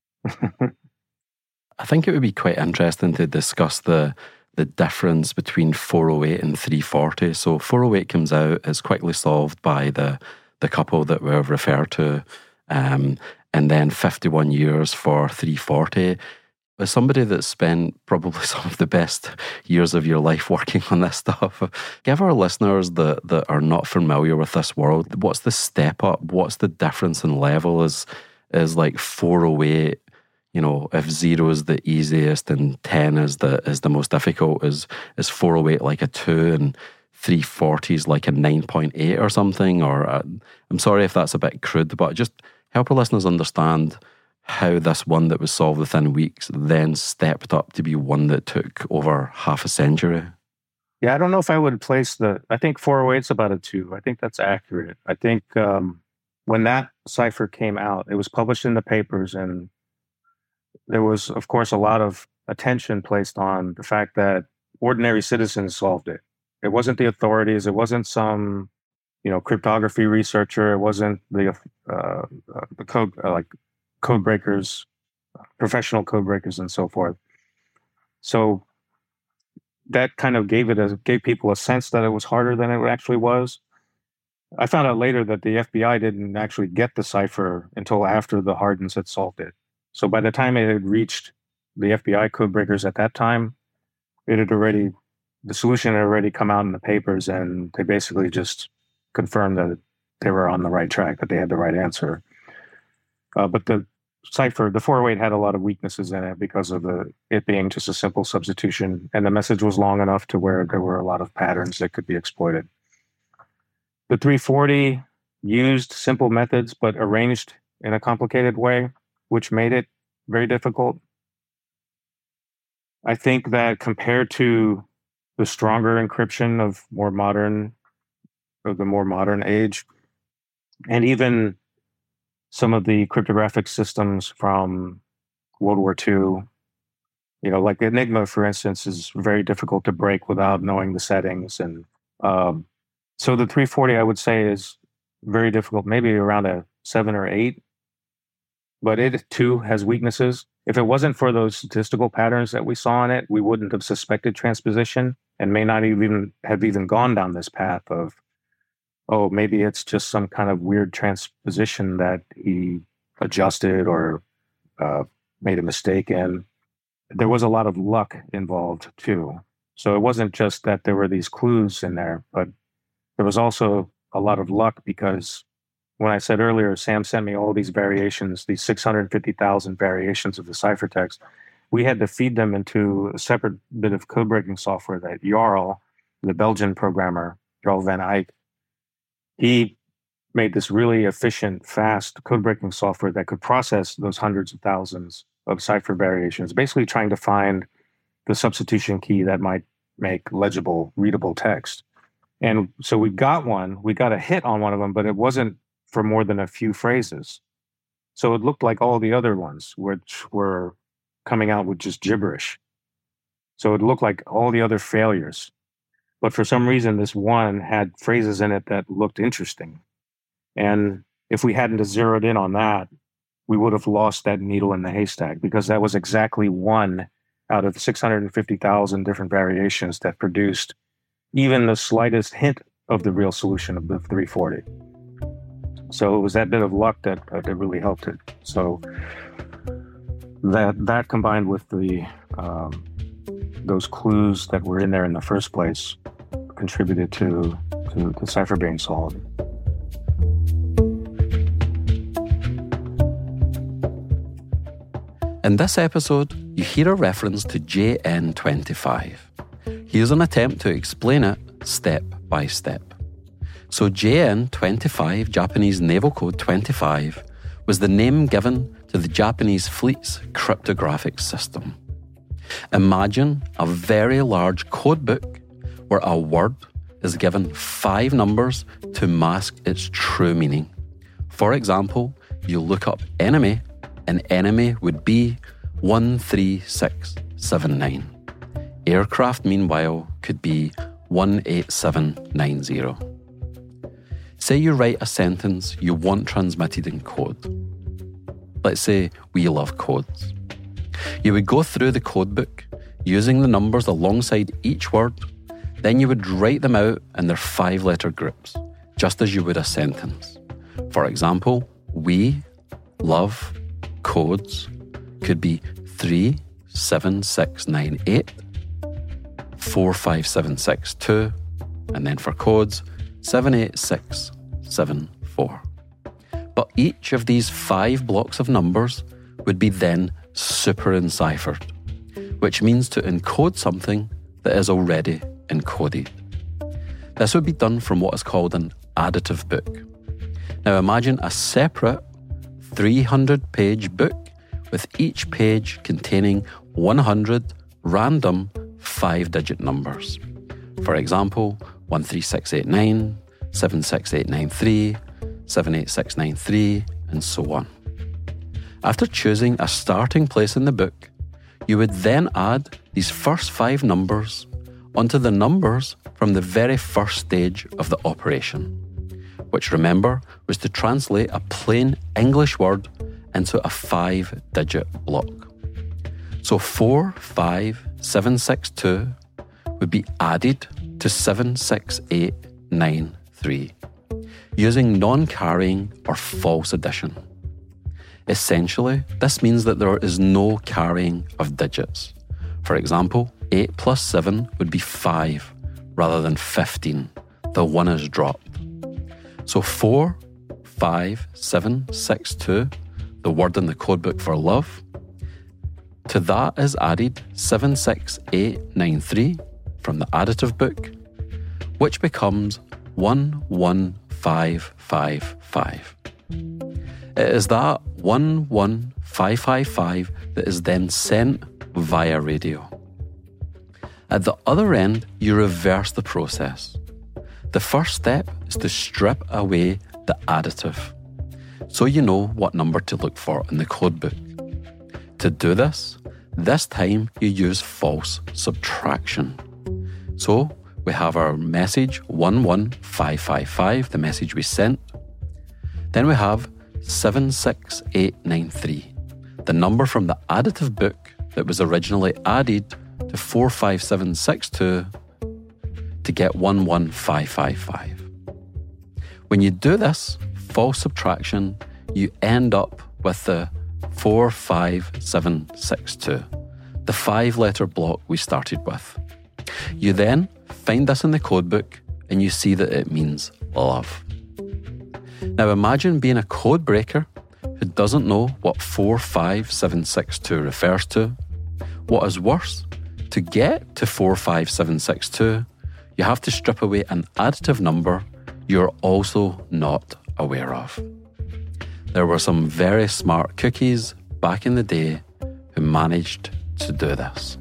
I think it would be quite interesting to discuss the difference between 408 and 340. So 408 comes out, is quickly solved by the couple that we've referred to, and then 51 years for 340. As somebody that's spent probably some of the best years of your life working on this stuff, give our listeners that are not familiar with this world, what's the step up? What's the difference in level? Is like 408, if 0 is the easiest and 10 is the most difficult, is 408 like a 2 and 340 is like a 9.8 or something? Or I'm sorry if that's a bit crude, but just help our listeners understand how this one that was solved within weeks then stepped up to be one that took over half a century. Yeah, I don't know if I would place I think 408 is about a 2. I think that's accurate. I think when that cipher came out, it was published in the papers, and there was, of course, a lot of attention placed on the fact that ordinary citizens solved it. It wasn't the authorities. It wasn't some, cryptography researcher. It wasn't the code, code breakers, professional code breakers, and so forth. So that kind of gave people a sense that it was harder than it actually was. I found out later that the FBI didn't actually get the cipher until after the Hardens had solved it. So by the time it had reached the FBI code breakers at that time, the solution had already come out in the papers, and they basically just confirmed that they were on the right track, that they had the right answer. But the cipher, the 408, had a lot of weaknesses in it because of it being just a simple substitution, and the message was long enough to where there were a lot of patterns that could be exploited. The 340 used simple methods, but arranged in a complicated way, which made it very difficult. I think that compared to the stronger encryption of the more modern age, and even some of the cryptographic systems from World War II, like Enigma, for instance, is very difficult to break without knowing the settings. And so the 340, I would say, is very difficult, maybe around a 7 or 8. But it, too, has weaknesses. If it wasn't for those statistical patterns that we saw in it, we wouldn't have suspected transposition and may not have even gone down this path of, maybe it's just some kind of weird transposition that he adjusted or made a mistake in. There was a lot of luck involved, too. So it wasn't just that there were these clues in there, but there was also a lot of luck because when I said earlier, Sam sent me all these variations, these 650,000 variations of the ciphertext, we had to feed them into a separate bit of code-breaking software that Jarl, the Belgian programmer, Jarl van Eyck, he made this really efficient, fast code-breaking software that could process those hundreds of thousands of cipher variations, basically trying to find the substitution key that might make legible, readable text. And so we got a hit on one of them, but it wasn't for more than a few phrases. So it looked like all the other ones, which were coming out with just gibberish. So it looked like all the other failures. But for some reason, this one had phrases in it that looked interesting. And if we hadn't zeroed in on that, we would have lost that needle in the haystack, because that was exactly one out of 650,000 different variations that produced even the slightest hint of the real solution of the 340. So it was that bit of luck that really helped it. So that combined with the those clues that were in there in the first place contributed to the cipher being solved. In this episode, you hear a reference to JN25. Here's an attempt to explain it step by step. So JN25, Japanese Naval Code 25, was the name given to the Japanese fleet's cryptographic system. Imagine a very large code book where a word is given 5 numbers to mask its true meaning. For example, you look up enemy, and enemy would be 13679. Aircraft, meanwhile, could be 18790. Say you write a sentence you want transmitted in code. Let's say, we love codes. You would go through the code book using the numbers alongside each word, then you would write them out in their 5-letter groups, just as you would a sentence. For example, we love codes could be 37698, 45762, and then for codes, 78674. But each of these 5 blocks of numbers would be then super enciphered, which means to encode something that is already encoded. This would be done from what is called an additive book. Now imagine a separate 300-page book with each page containing 100 random 5-digit numbers. For example, 13689, 76893, 78693, and so on. After choosing a starting place in the book, you would then add these first 5 numbers onto the numbers from the very first stage of the operation, which, remember, was to translate a plain English word into a 5-digit block. So 45762 would be added to 76893 using non-carrying or false addition. Essentially, this means that there is no carrying of digits. For example, 8 plus 7 would be 5 rather than 15. The 1 is dropped. So 45762, the word in the codebook for love, to that is added 76893 from the additive book, which becomes 11555. It is that 11555 that is then sent via radio. At the other end, you reverse the process. The first step is to strip away the additive, so you know what number to look for in the codebook. To do this time you use false subtraction. So we have our message 11555, the message we sent. Then we have 76893, the number from the additive book that was originally added to 45762 to get 11555. When you do this false subtraction, you end up with the 45762, the 5-letter block we started with. You then find this in the codebook and you see that it means love. Now imagine being a code breaker who doesn't know what 45762 refers to. What is worse, to get to 45762, you have to strip away an additive number you're also not aware of. There were some very smart cookies back in the day who managed to do this.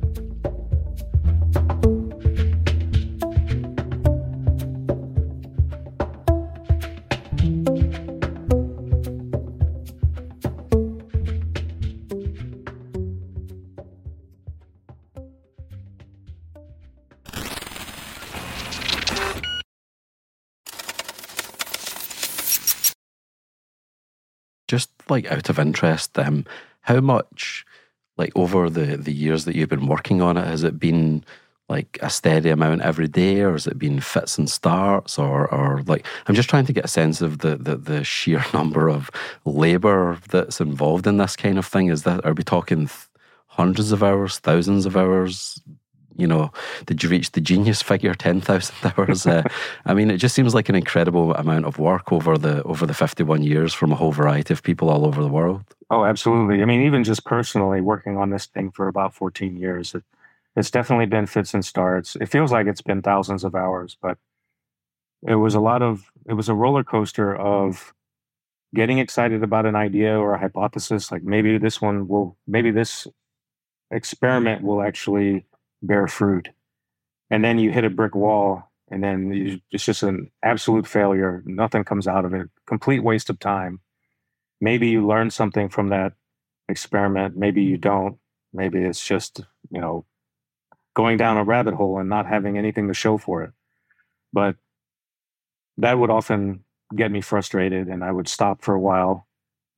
Just like out of interest, how much, like over the years that you've been working on it, has it been like a steady amount every day, or has it been fits and starts, or like, I'm just trying to get a sense of the sheer number of labour that's involved in this kind of thing. Are we talking hundreds of hours, thousands of hours? You know, did you reach the genius figure, 10,000 hours? I mean, it just seems like an incredible amount of work over the 51 years from a whole variety of people all over the world. Oh, absolutely. I mean, even just personally working on this thing for about 14 years, it's definitely been fits and starts. It feels like it's been thousands of hours, but it was a roller coaster of getting excited about an idea or a hypothesis. Like maybe this experiment will actually bear fruit. And then you hit a brick wall, and then it's just an absolute failure. Nothing comes out of it. Complete waste of time. Maybe you learn something from that experiment. Maybe you don't. Maybe it's just, going down a rabbit hole and not having anything to show for it. But that would often get me frustrated, and I would stop for a while,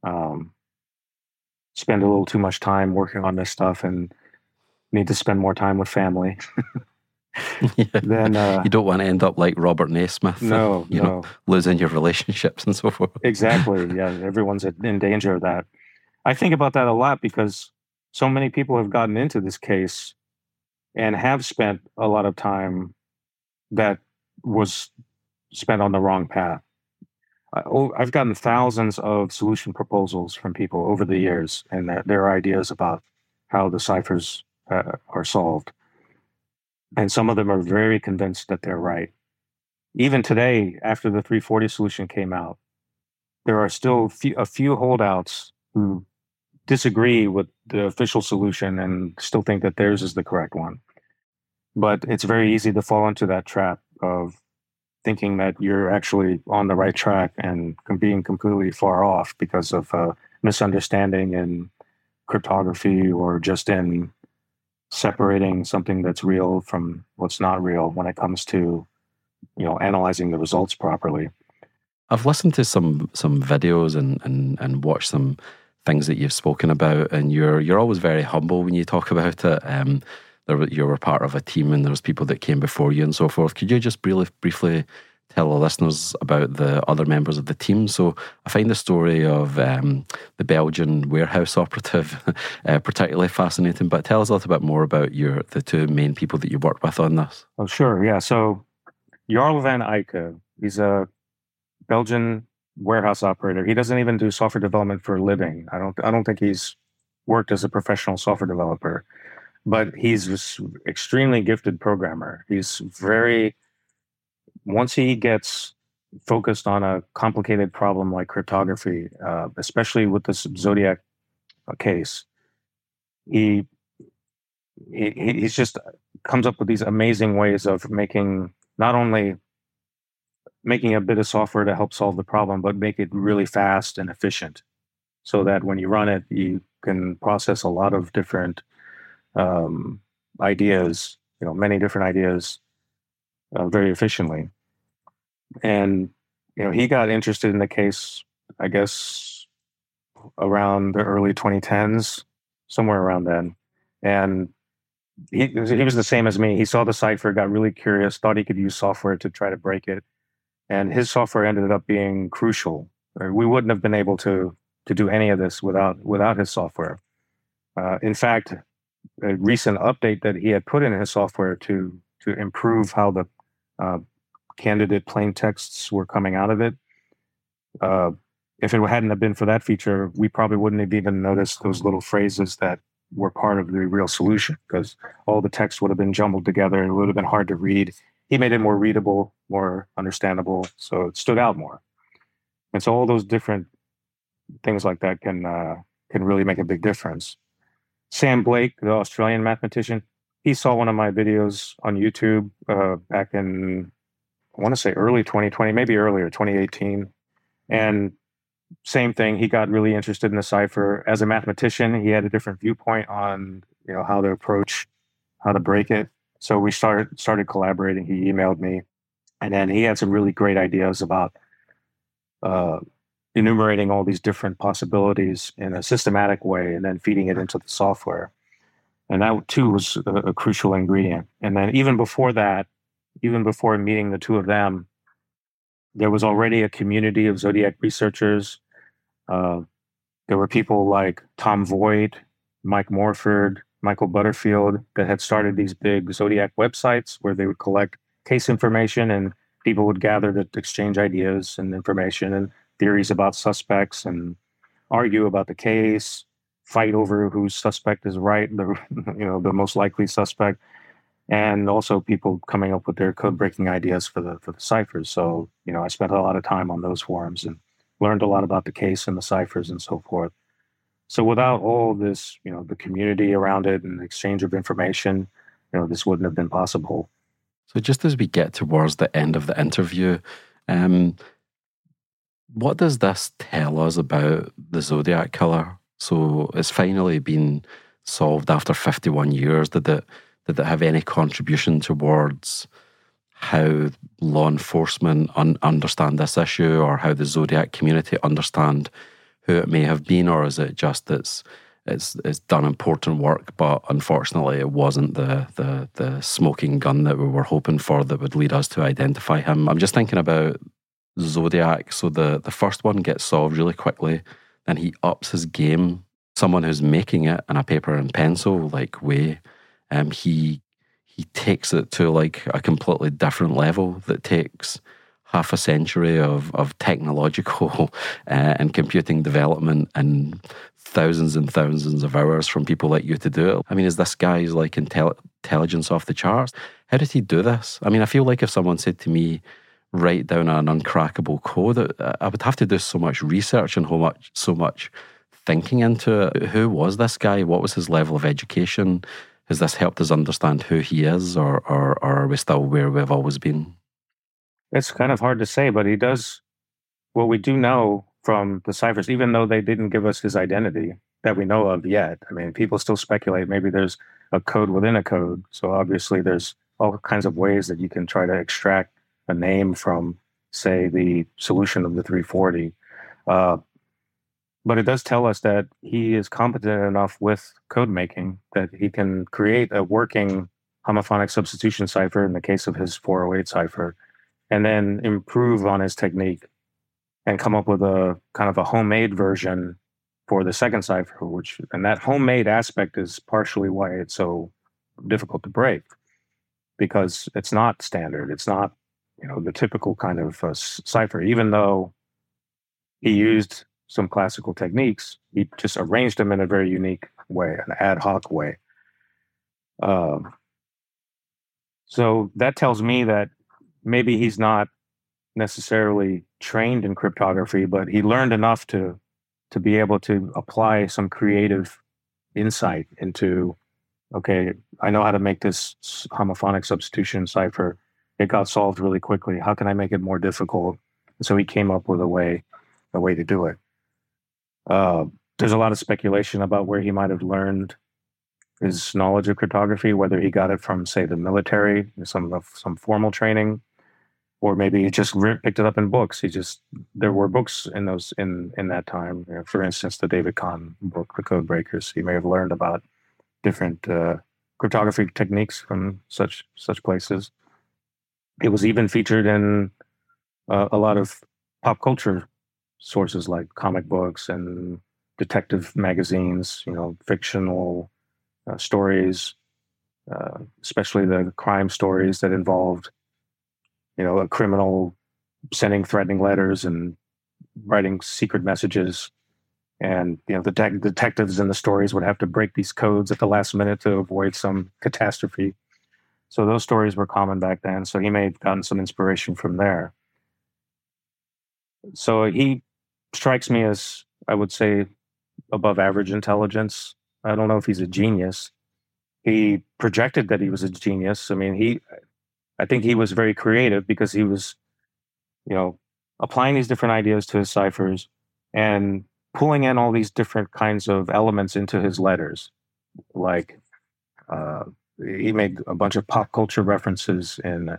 spend a little too much time working on this stuff, and need to spend more time with family. Yeah. Then you don't want to end up like Robert Naismith. No, losing your relationships and so forth. Exactly. Yeah, everyone's in danger of that. I think about that a lot because so many people have gotten into this case and have spent a lot of time that was spent on the wrong path. I've gotten thousands of solution proposals from people over the years, and their ideas about how the ciphers are solved. And some of them are very convinced that they're right. Even today, after the 340 solution came out, there are still a few holdouts who disagree with the official solution and still think that theirs is the correct one. But it's very easy to fall into that trap of thinking that you're actually on the right track and being completely far off because of misunderstanding in cryptography or just in separating something that's real from what's not real when it comes to, analyzing the results properly. I've listened to some videos and watched some things that you've spoken about, and you're always very humble when you talk about it. You were part of a team, and there was people that came before you and so forth. Could you just briefly tell the listeners about the other members of the team? So I find the story of the Belgian warehouse operative particularly fascinating, but tell us a little bit more about the two main people that you worked with on this. Oh, sure. Yeah. So Jarl van Eyck, he's a Belgian warehouse operator. He doesn't even do software development for a living. I don't think he's worked as a professional software developer, but he's this extremely gifted programmer. Once he gets focused on a complicated problem like cryptography, especially with this Zodiac case, he just comes up with these amazing ways of not only making a bit of software to help solve the problem, but make it really fast and efficient so that when you run it, you can process a lot of different ideas, many different ideas very efficiently. And, he got interested in the case, I guess, around the early 2010s, somewhere around then. And he was the same as me. He saw the cipher, got really curious, thought he could use software to try to break it. And his software ended up being crucial. We wouldn't have been able to do any of this without his software. In fact, a recent update that he had put in his software to improve how the candidate plain texts were coming out of it. If it hadn't have been for that feature, we probably wouldn't have even noticed those little phrases that were part of the real solution, because all the text would have been jumbled together and it would have been hard to read. He made it more readable, more understandable, so it stood out more. And so all those different things like that can really make a big difference. Sam Blake, the Australian mathematician, he saw one of my videos on YouTube back in, I want to say early 2020, maybe earlier, 2018. And same thing, he got really interested in the cipher. As a mathematician, he had a different viewpoint on, how to approach, how to break it. So we started collaborating. He emailed me, and then he had some really great ideas about enumerating all these different possibilities in a systematic way and then feeding it into the software. And that too was a crucial ingredient. And then even before that, even before meeting the two of them, there was already a community of Zodiac researchers. There were people like Tom Voigt, Mike Morford, Michael Butterfield that had started these big Zodiac websites where they would collect case information and people would gather to exchange ideas and information and theories about suspects and argue about the case, fight over whose suspect is right, the most likely suspect, and also people coming up with their code-breaking ideas for the ciphers. So, I spent a lot of time on those forums and learned a lot about the case and the ciphers and so forth. So without all this, the community around it and the exchange of information, this wouldn't have been possible. So just as we get towards the end of the interview, what does this tell us about the Zodiac killer? So it's finally been solved after 51 years. Did it have any contribution towards how law enforcement understand this issue, or how the Zodiac community understand who it may have been? Or is it just it's done important work, but unfortunately it wasn't the smoking gun that we were hoping for that would lead us to identify him? I'm just thinking about Zodiac. So the first one gets solved really quickly, then he ups his game. Someone who's making it in a paper and pencil way, he takes it to a completely different level that takes half a century of technological and computing development and thousands of hours from people like you to do it. I mean, is this guy's intelligence off the charts? How did he do this? I mean, I feel like if someone said to me, write down an uncrackable code, I would have to do so much research and so much thinking into it. Who was this guy? What was his level of education? Has this helped us understand who he is, or are we still where we've always been? It's kind of hard to say, but he does what we do know from the ciphers, even though they didn't give us his identity that we know of yet. I mean, people still speculate maybe there's a code within a code. So obviously there's all kinds of ways that you can try to extract a name from, say, the solution of the 340. But it does tell us that he is competent enough with code making that he can create a working homophonic substitution cipher in the case of his 408 cipher, and then improve on his technique and come up with a kind of a homemade version for the second cipher, and that homemade aspect is partially why it's so difficult to break, because it's not standard. It's not, the typical kind of cipher. Even though he used some classical techniques, he just arranged them in a very unique way, an ad hoc way. So that tells me that maybe he's not necessarily trained in cryptography, but he learned enough to be able to apply some creative insight into, okay, I know how to make this homophonic substitution cipher. It got solved really quickly. How can I make it more difficult? And so he came up with a way to do it. There's a lot of speculation about where he might have learned his knowledge of cryptography, whether he got it from, say, the military, some formal training, or maybe he just picked it up in books. There were books in that time. For instance, the David Kahn book, The Code Breakers. He may have learned about different cryptography techniques from such places. It was even featured in a lot of pop culture sources like comic books and detective magazines, fictional stories, especially the crime stories that involved a criminal sending threatening letters and writing secret messages. And, the detectives in the stories would have to break these codes at the last minute to avoid some catastrophe. So those stories were common back then. So he may have gotten some inspiration from there. So he strikes me as, I would say, above average intelligence. I don't know if he's a genius. He projected that he was a genius. I mean, I think he was very creative because he was, applying these different ideas to his ciphers and pulling in all these different kinds of elements into his letters. Like, he made a bunch of pop culture references in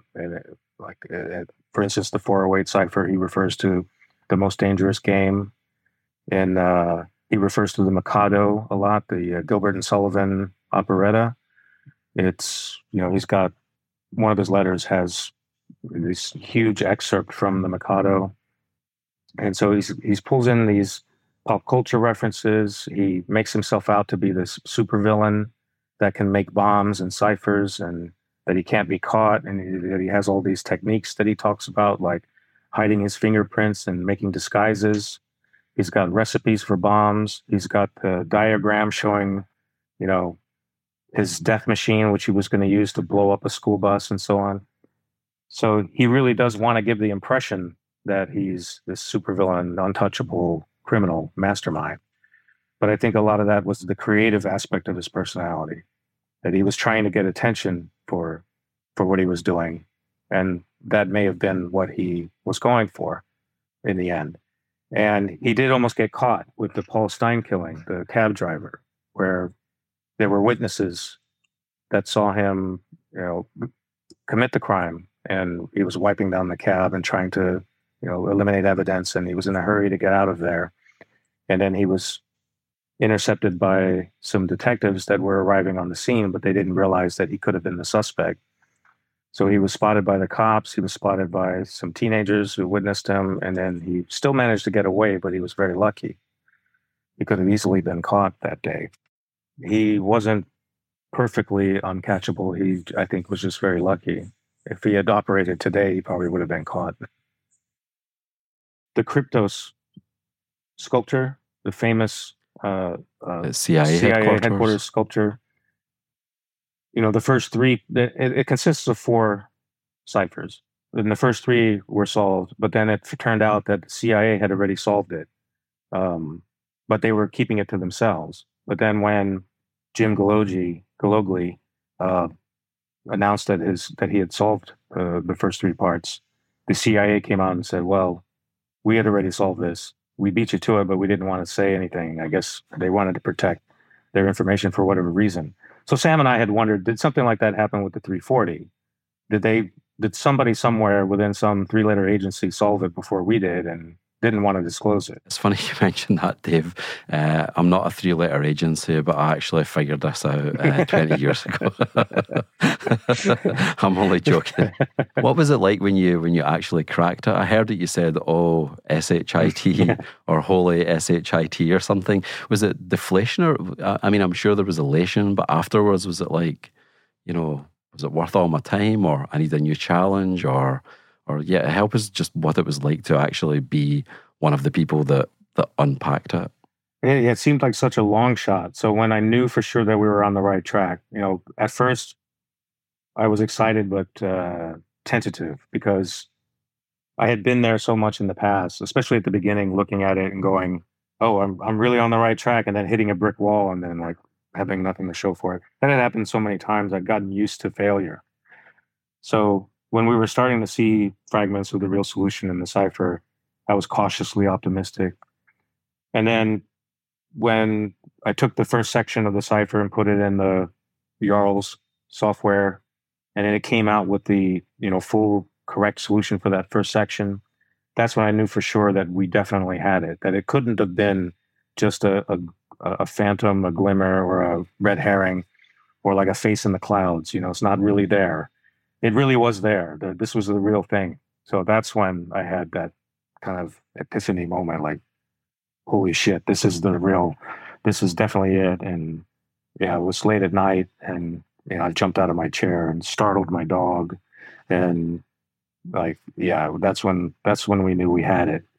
for instance, the 408 cipher, he refers to The Most Dangerous Game. And he refers to the Mikado a lot, the Gilbert and Sullivan operetta. It's, he's got, one of his letters has this huge excerpt from the Mikado. And so he's pulls in these pop culture references. He makes himself out to be this supervillain that can make bombs and ciphers, and that he can't be caught, and that he has all these techniques that he talks about, like hiding his fingerprints and making disguises. He's got recipes for bombs. He's got the diagram showing, his death machine, which he was going to use to blow up a school bus and so on. So he really does want to give the impression that he's this supervillain, untouchable criminal mastermind. But I think a lot of that was the creative aspect of his personality, that he was trying to get attention for what he was doing. And that may have been what he was going for in the end. And he did almost get caught with the Paul Stein killing, the cab driver, where there were witnesses that saw him, commit the crime. And he was wiping down the cab and trying to, eliminate evidence. And he was in a hurry to get out of there. And then he was intercepted by some detectives that were arriving on the scene, but they didn't realize that he could have been the suspect. So he was spotted by the cops. He was spotted by some teenagers who witnessed him. And then he still managed to get away, but he was very lucky. He could have easily been caught that day. He wasn't perfectly uncatchable. He, I think, was just very lucky. If he had operated today, he probably would have been caught. The Kryptos sculpture, the famous CIA headquarters sculpture. The first three, it consists of 4 ciphers. And the first 3 were solved, but then it turned out that the CIA had already solved it. But they were keeping it to themselves. But then when Jim Galogli announced that he had solved the first 3 parts, the CIA came out and said, well, we had already solved this. We beat you to it, but we didn't want to say anything. I guess they wanted to protect their information for whatever reason. So Sam and I had wondered, did something like that happen with the 340? Did somebody somewhere within some 3-letter agency solve it before we did and didn't want to disclose it? It's funny you mentioned that, Dave. I'm not a 3-letter agency, but I actually figured this out 20 years ago. I'm only joking. What was it like when you actually cracked it? I heard that you said, SHIT or holy SHIT or something. Was it deflation or, I'm sure there was elation, but afterwards was it like, was it worth all my time, or I need a new challenge, or help us just what it was like to actually be one of the people that unpacked it. It seemed like such a long shot. So when I knew for sure that we were on the right track, at first I was excited but tentative, because I had been there so much in the past, especially at the beginning, looking at it and going, oh, I'm really on the right track, and then hitting a brick wall and then like having nothing to show for it. That had happened so many times. I'd gotten used to failure. So when we were starting to see fragments of the real solution in the cipher, I was cautiously optimistic. And then when I took the first section of the cipher and put it in the Yarls software, and then it came out with the full correct solution for that first section, that's when I knew for sure that we definitely had it, that it couldn't have been just a phantom, a glimmer, or a red herring, or like a face in the clouds. It's not really there. It really was there. This was the real thing. So that's when I had that kind of epiphany moment, like, holy shit, this is definitely it. And yeah, it was late at night, and I jumped out of my chair and startled my dog. And like, yeah, that's when we knew we had it.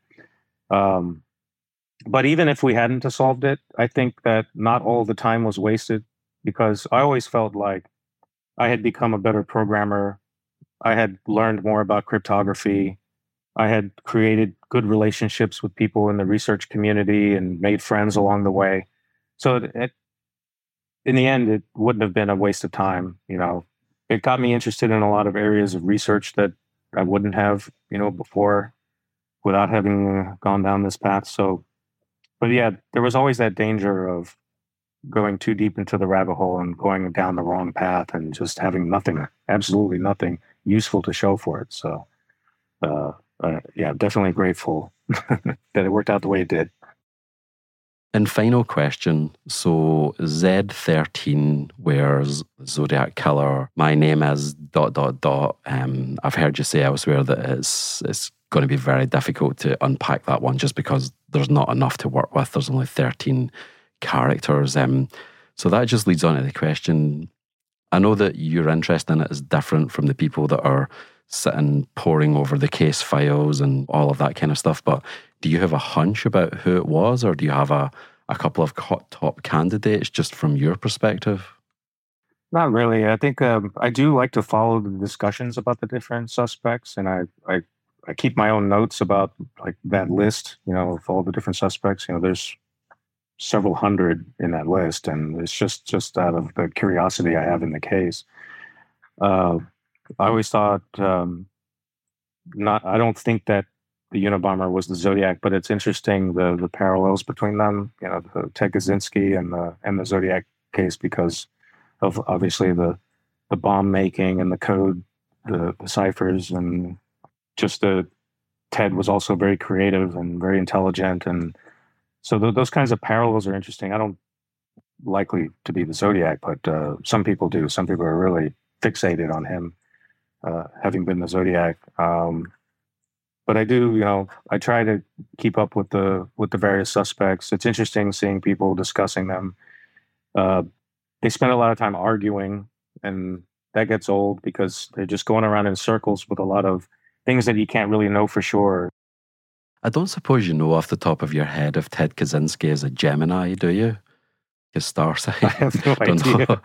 But even if we hadn't solved it, I think that not all the time was wasted, because I always felt like I had become a better programmer. I had learned more about cryptography. I had created good relationships with people in the research community and made friends along the way. So in the end, it wouldn't have been a waste of time. It got me interested in a lot of areas of research that I wouldn't have, before, without having gone down this path. So, but yeah, there was always that danger of going too deep into the rabbit hole and going down the wrong path and just having nothing, absolutely nothing useful to show for it. So, yeah, definitely grateful that it worked out the way it did. And final question. So Z13 wears Zodiac Killer. My name is ... I've heard you say elsewhere that it's going to be very difficult to unpack that one just because there's not enough to work with. There's only 13 characters. So that just leads on to the question. I know that your interest in it is different from the people that are sitting poring over the case files and all of that kind of stuff, but do you have a hunch about who it was, or do you have a couple of top candidates just from your perspective? Not really. I think I do like to follow the discussions about the different suspects, and I keep my own notes about like that list, of all the different suspects. There's several hundred in that list, and it's just out of the curiosity I have in the case. I always thought, I don't think that the Unabomber was the Zodiac, but it's interesting the parallels between them, the Ted Kaczynski and the Zodiac case, because of obviously the bomb making and the code, the ciphers, and just Ted was also very creative and very intelligent, and so those kinds of parallels are interesting. I don't likely to be the Zodiac, but some people do. Some people are really fixated on him having been the Zodiac. But I do, I try to keep up with the various suspects. It's interesting seeing people discussing them. They spend a lot of time arguing, and that gets old because they're just going around in circles with a lot of things that you can't really know for sure. I don't suppose you know off the top of your head if Ted Kaczynski is a Gemini, do you? His star sign? I have no idea.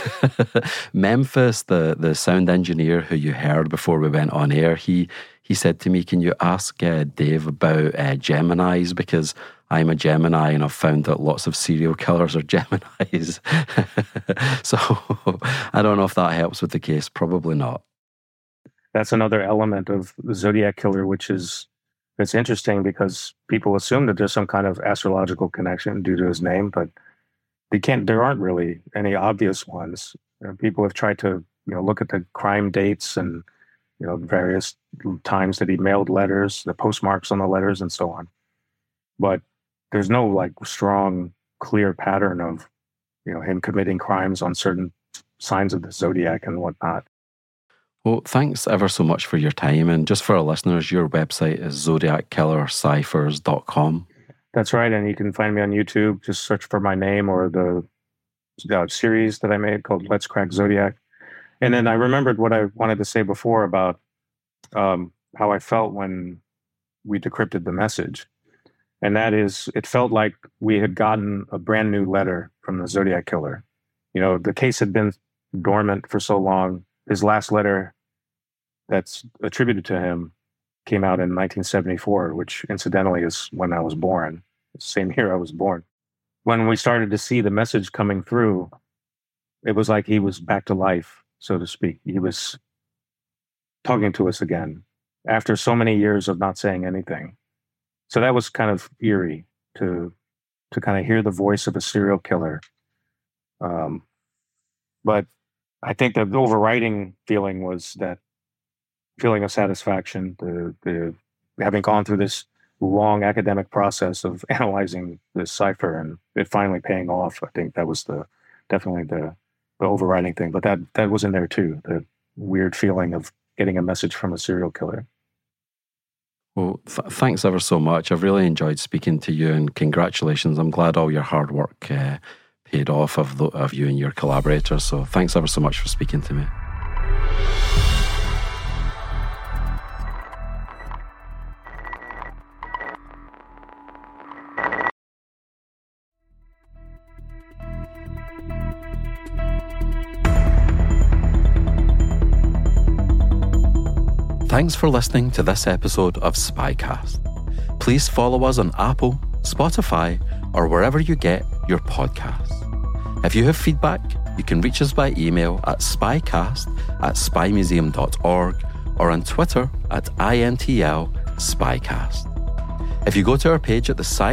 Memphis, the sound engineer who you heard before we went on air, he said to me, can you ask Dave about Geminis, because I'm a Gemini and I've found that lots of serial killers are Geminis. So I don't know if that helps with the case. Probably not. That's another element of the Zodiac Killer, it's interesting because people assume that there's some kind of astrological connection due to his name, but there aren't really any obvious ones. People have tried to, look at the crime dates and, various times that he mailed letters, the postmarks on the letters and so on. But there's no strong, clear pattern of, him committing crimes on certain signs of the Zodiac and whatnot. Well, thanks ever so much for your time. And just for our listeners, your website is zodiackillerciphers.com. That's right. And you can find me on YouTube. Just search for my name or the series that I made called Let's Crack Zodiac. And then I remembered what I wanted to say before about how I felt when we decrypted the message. And that is, it felt like we had gotten a brand new letter from the Zodiac Killer. The case had been dormant for so long. His last letter that's attributed to him came out in 1974, which incidentally is when I was born. The same year I was born. When we started to see the message coming through, it was like he was back to life, so to speak. He was talking to us again after so many years of not saying anything. So that was kind of eerie to kind of hear the voice of a serial killer. But I think the overriding feeling was that feeling of satisfaction, the having gone through this long academic process of analyzing this cipher and it finally paying off. I think that was definitely the overriding thing. But that was in there too, the weird feeling of getting a message from a serial killer. Well, thanks ever so much. I've really enjoyed speaking to you, and congratulations. I'm glad all your hard work paid off of you and your collaborators. So thanks ever so much for speaking to me. Thanks for listening to this episode of Spycast. Please follow us on Apple, Spotify, or wherever you get your podcasts. If you have feedback, you can reach us by email at spycast@spymuseum.org or on Twitter at INTL Spycast. If you go to our page at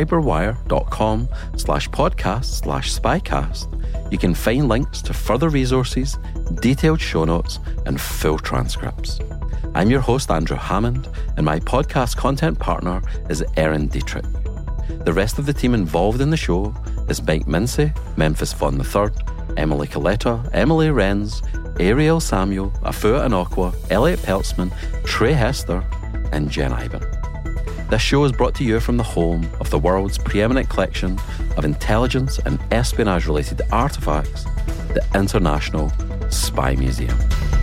thecyberwire.com/podcast/spycast, you can find links to further resources, detailed show notes, and full transcripts. I'm your host, Andrew Hammond, and my podcast content partner is Erin Dietrich. The rest of the team involved in the show is Mike Mincy, Memphis Vaughn III, Emily Coletta, Emily Renz, Ariel Samuel, Afua Anokwa, Elliot Peltzman, Trey Hester, and Jen Iben. This show is brought to you from the home of the world's preeminent collection of intelligence and espionage-related artifacts, the International Spy Museum.